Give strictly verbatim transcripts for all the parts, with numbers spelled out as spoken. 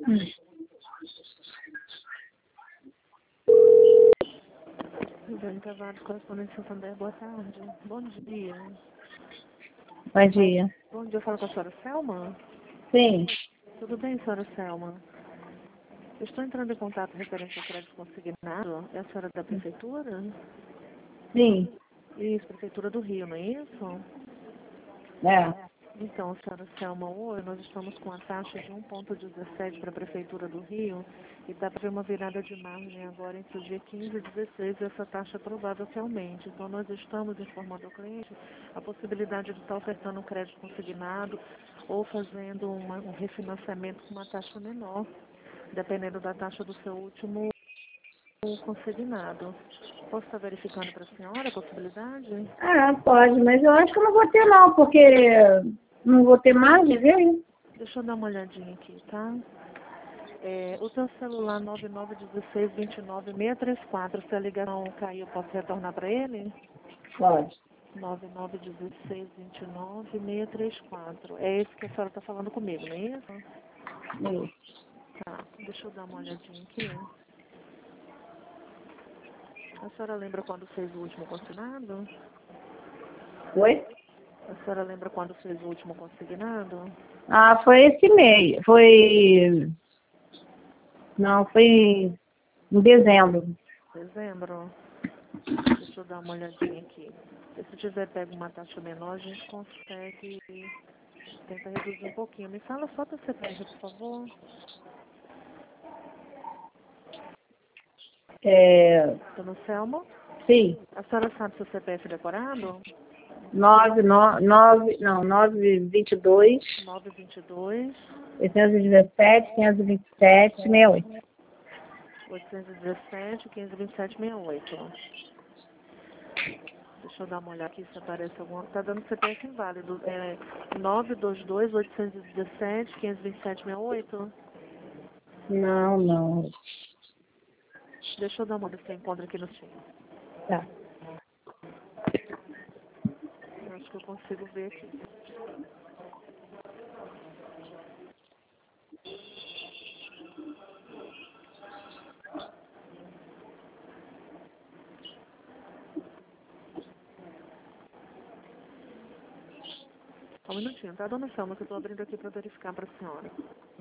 Jane Tavares, correspondente Santander, boa tarde. Bom dia. Bom dia. Bom dia, eu falo com a senhora Selma? Sim. Tudo bem, senhora Selma? Eu estou entrando em contato referente ao crédito consignado. É a senhora da prefeitura? Sim. Isso, prefeitura do Rio, não é isso? É. Então, senhora Selma, hoje nós estamos com a taxa de um vírgula dezessete para a prefeitura do Rio e dá para ver uma virada de margem agora entre o dia quinze e dezesseis e essa taxa é provável que aumente. Então, nós estamos informando ao cliente a possibilidade de estar ofertando um crédito consignado ou fazendo uma, um refinanciamento com uma taxa menor, dependendo da taxa do seu último consignado. Posso estar verificando para a senhora a possibilidade? Ah, pode, mas eu acho que eu não vou ter não, porque não vou ter margem, viu? Deixa eu dar uma olhadinha aqui, tá? É, o seu celular nove nove um seis, dois nove, seis três quatro, se a ligação cair, eu posso retornar para ele? Pode. nove nove um seis, dois nove, seis três quatro. É esse que a senhora está falando comigo, não é isso? Isso. Tá, deixa eu dar uma olhadinha aqui. A senhora lembra quando fez o último consignado? Foi? A senhora lembra quando fez o último consignado? Ah, foi esse mês. Foi... Não, foi em dezembro. Dezembro? Deixa eu dar uma olhadinha aqui. Se tiver pego uma taxa menor, a gente consegue tentar reduzir um pouquinho. Me fala só do C P F, por favor. É... Dona Selma? Sim. A senhora sabe seu C P F decorado? Nove, no, nove, não, nove, vinte e dois, nove dois dois, oitocentos e dezessete, quinhentos e vinte e sete, sessenta e oito. oitocentos e dezessete, quinhentos e vinte e sete, sessenta e oito. Deixa eu dar uma olhada aqui se aparece alguma. Tá dando C P F inválido. É nove dois dois, oitocentos e dezessete, quinhentos e vinte e sete, sessenta e oito. Não, não. Deixa eu dar uma olhada se eu encontro aqui no time. Tá. Eu acho que eu consigo ver aqui. Só um minutinho, tá, dona Selma, que eu tô abrindo aqui pra verificar pra senhora.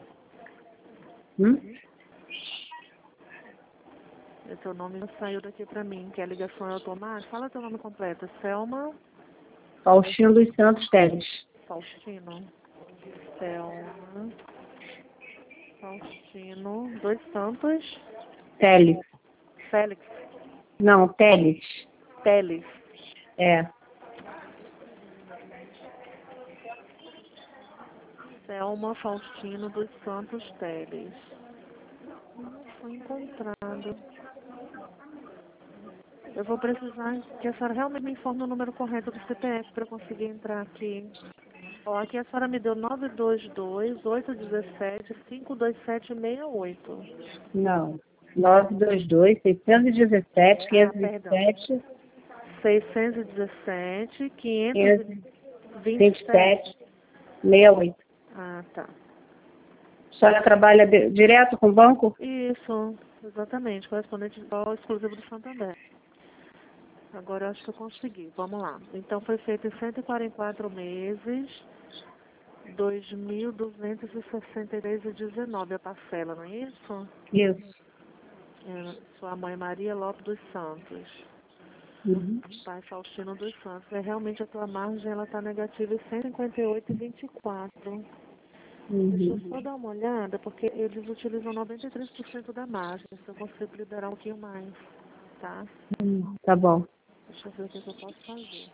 Hum? Esse seu nome não saiu daqui pra mim, que a ligação é automática. Fala teu nome completo. Selma Faustino dos Santos Teles. Faustino. Selma Faustino dois Santos Teles. Félix Não, Teles. Teles. É. Selma Faustino dos Santos Teles. Não foi encontrado. Eu vou precisar que a senhora realmente me informe o número correto do C P F para eu conseguir entrar aqui. Ó, aqui a senhora me deu nove dois dois, oito um sete, cinco dois sete, seis oito. Não. nove dois dois, seiscentos e dezessete, Ah, quinhentos e vinte e perdão. sete, seiscentos e dezessete, quinhentos quinhentos e e vinte vinte e e sete. sete, sessenta e oito. Ah, tá. A senhora trabalha de- direto com o banco? Isso, exatamente. Correspondente ao exclusivo do Santander. Agora eu acho que eu consegui. Vamos lá. Então foi feito em cento e quarenta e quatro meses, dois mil duzentos e sessenta e três reais e dezenove a parcela, não é isso? Isso. É, sua mãe Maria Lopes dos Santos. Uhum. Pai Faustino dos Santos. É, realmente a tua margem ela está negativa em cento e cinquenta e oito reais e vinte e quatro. Deixa eu Uhum. só dar uma olhada, porque eles utilizam noventa e três por cento da margem. Se eu consigo liberar um pouquinho mais, tá? Hum, Tá bom. Deixa eu ver o que, que eu posso fazer.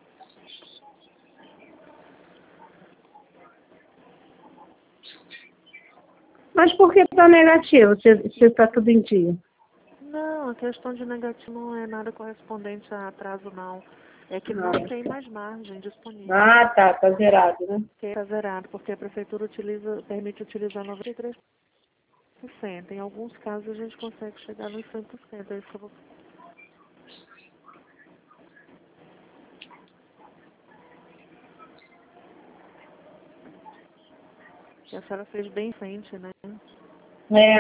Mas por que tá negativo, se, se tá tudo em dia? Não, a questão de negativo não é nada correspondente a atraso, não. É que não Ah, tem mais margem disponível. ah, tá, tá zerado, né? Que está zerado, porque a prefeitura utiliza, permite utilizar noventa e três por cento. Em alguns casos a gente consegue chegar nos cem por cento. É isso que eu vou... E a senhora fez bem frente, né? É.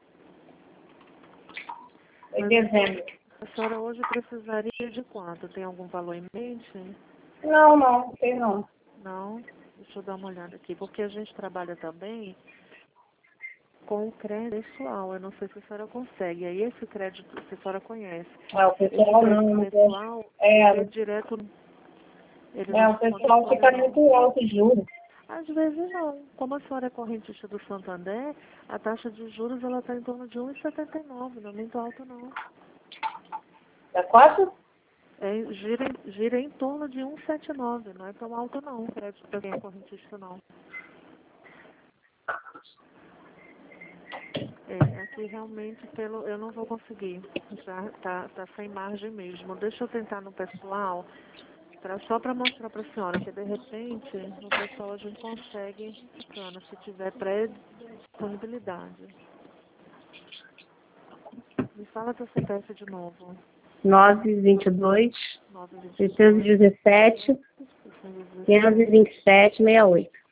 Em Mas dezembro. a senhora hoje precisaria de quanto? Tem algum valor em mente? Não, não, não sei não. Não? Deixa eu dar uma olhada aqui, porque a gente trabalha também com o crédito pessoal. Eu não sei se a senhora consegue. Aí esse crédito, se a senhora conhece. Ah, o Esse pessoal não, crédito não pessoal, é, ele é direto. Ele é, não o desconta pessoal folha, fica não. muito alto de juros. Às vezes não. Como a senhora é correntista do Santander, a taxa de juros ela está em torno de um vírgula setenta e nove, não é muito alto não. É quanto? É, gira, em- gira em torno de um vírgula setenta e nove, não é tão alto não, o crédito para quem é correntista não. É, aqui realmente pelo, eu não vou conseguir, já tá, tá sem margem mesmo. Deixa eu tentar no pessoal, pra, só para mostrar para a senhora que de repente no pessoal a gente consegue, bacana, se tiver pré-disponibilidade. Me fala teu C P F de novo. nove vinte e dois, nove vinte e seiscentos e dois, dezessete, seiscentos e quinhentos e dezessete. vinte e sete, sessenta e oito.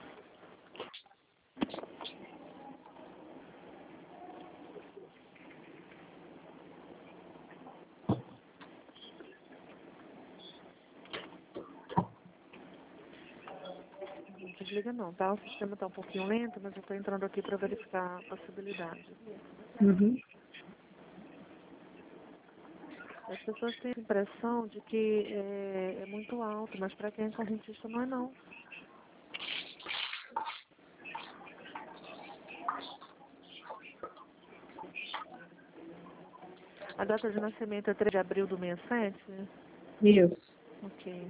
Não desliga não, tá? O sistema está um pouquinho lento, mas eu estou entrando aqui para verificar a possibilidade. Uhum. As pessoas têm a impressão de que é, é muito alto, mas para quem é correntista não é não. A data de nascimento é três de abril do sessenta e sete? Isso. Ok.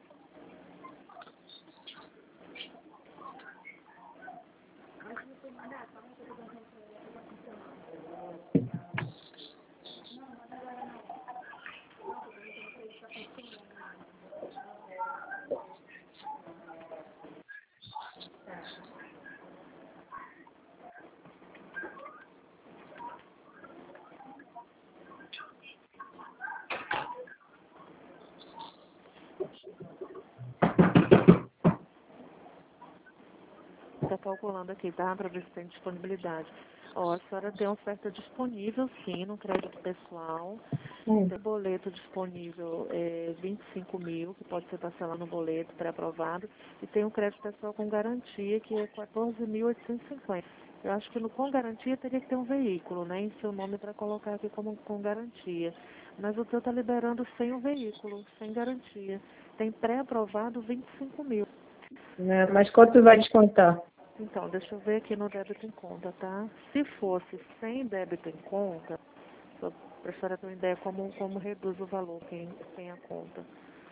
Está calculando aqui, tá? Para ver se tem disponibilidade. Ó, a senhora tem oferta disponível, sim, no crédito pessoal. Hum. Tem boleto disponível, é, vinte e cinco mil, que pode ser parcelado no boleto pré-aprovado. E tem um crédito pessoal com garantia, que é quatorze mil oitocentos e cinquenta. Eu acho que no com garantia teria que ter um veículo, né, em seu nome para colocar aqui como com garantia. Mas o teu está liberando sem o veículo, sem garantia. Tem pré-aprovado vinte e cinco mil. É, mas quanto vai descontar? Então, deixa eu ver aqui no débito em conta, tá? Se fosse sem débito em conta, só para a senhora ter uma ideia como, como reduz o valor quem tem a conta.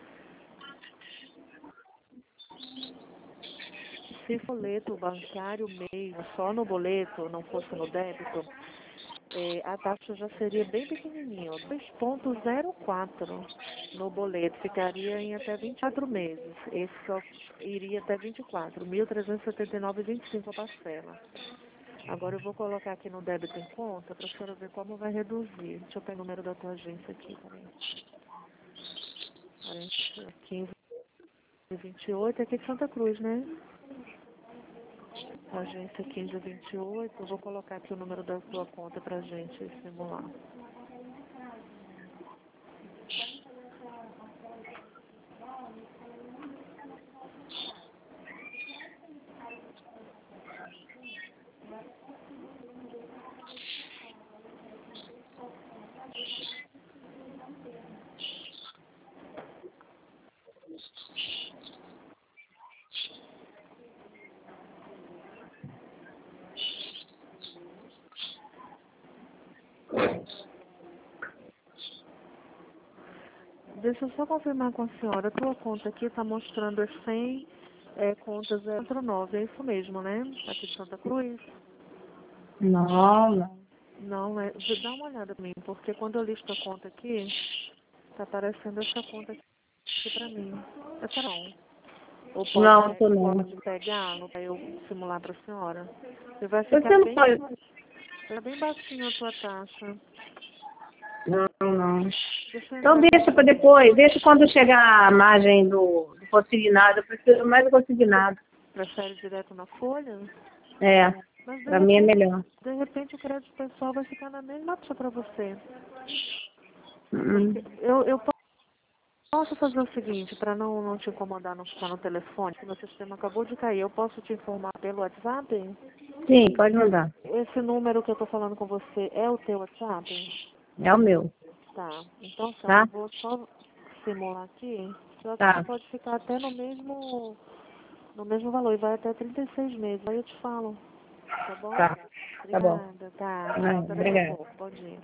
Se for boleto bancário mesmo, só no boleto, não fosse no débito, é, a taxa já seria bem pequenininha, ó, dois vírgula zero quatro no boleto, ficaria em até vinte e quatro meses. Esse só iria até vinte e quatro, mil trezentos e setenta e nove vírgula vinte e cinco a parcela. Agora eu vou colocar aqui no débito em conta para a senhora ver como vai reduzir. Deixa eu pegar o número da tua agência aqui, peraí. quinze vinte e oito, aqui de Santa Cruz, né? Agência quinze vinte e oito, eu vou colocar aqui o número da tua conta pra gente simular. Deixa eu só confirmar com a senhora, a tua conta aqui está mostrando as cem é, contas zero nove, é isso mesmo, né? Aqui de Santa Cruz? Não, não. Não, é, dá uma olhada pra mim, porque quando eu listo a conta aqui, tá aparecendo essa conta aqui pra mim. Essa não. Ou pode, Não, pe tô não. pode pegar para eu simular pra senhora. E vai Você ficar não bem, pode. fica bem baixinho a tua taxa. Não, não. Deixa eu Então entrar aqui deixa para depois, deixa quando chegar a margem do, do consignado, eu prefiro mais do consignado. prefere direto na folha. É. Mas de Para mim é repente, melhor. de repente o crédito pessoal vai ficar na mesma taxa para você. Hum. Porque eu, eu posso fazer o seguinte, para não, não te incomodar, não ficar no telefone, que meu sistema acabou de cair, eu posso te informar pelo WhatsApp? Sim, pode mandar. Esse número que eu tô falando com você é o teu WhatsApp? É o meu, Tá. Então, Selma, tá? eu vou só simular aqui. Sua taxa Tá, pode ficar até no mesmo, no mesmo valor e vai até trinta e seis meses. Aí eu te falo, tá bom? tá. Tá bom. Obrigada, tá. Não, Tchau, até daqui a obrigada. pouco. Bom dia.